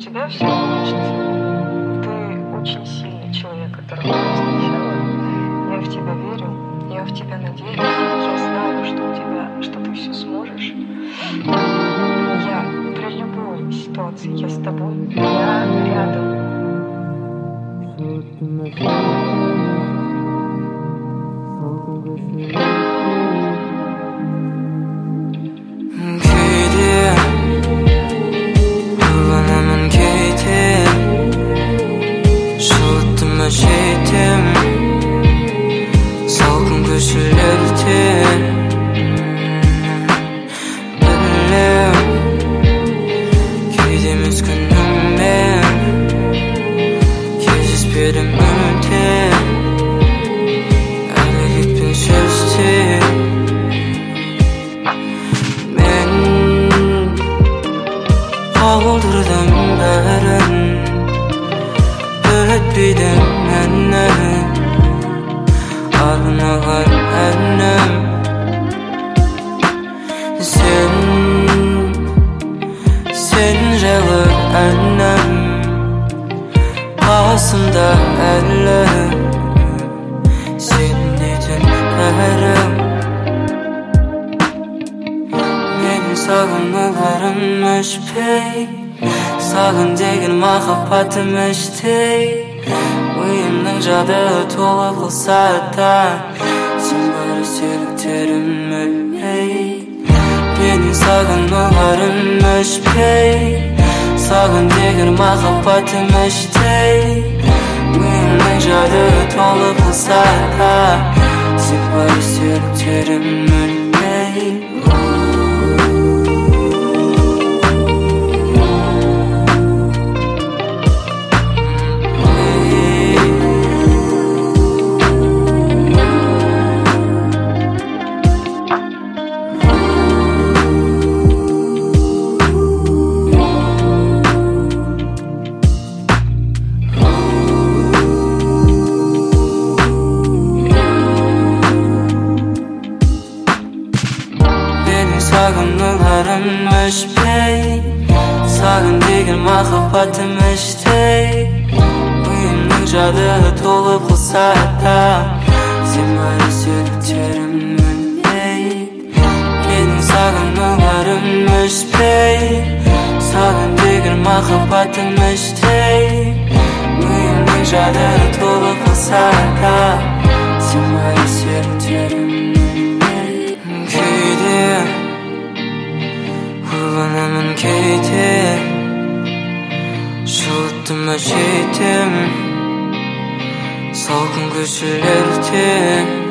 тебя все получится. Ты очень сильный человек, которого я встречала. Я в тебя верю, я в тебя надеюсь. Я знаю, что ты все сможешь. Я при любой ситуации, я с тобой, я рядом. Şeydim salkın gözlerdi Billim Keydimiz günümden Keziz berim ümidi Әлі кетпен сөзді Мен Қағылдырдым бәрін Өтпейдім әнім Арнаған әнім Сен жайлы әнім Қасымда әлі Сен дейтін бәрім Менің сағыныларым өшпей Сағын деген махаббатым іштей Ойымның жады толы қылса да Сен бәрі серіктерім өлмей Менің сағыныларым өшпей Сағын деген махаббатым іштей Ойымның жады толы қылса да Сен бәрі серіктерім өлмей Сағыныларым өшпей Сағын деген махаббатым іштей Ойымның жады толып қылса да Сен бәрі серіктерім өлмей Менің сағыныларым өшпей Сағын деген махаббатым іштей Ойымның жады толып қылса да Сен бәрі серіктерім Ойланамын кейде Жылыттым әжейдім Салқын көшелерде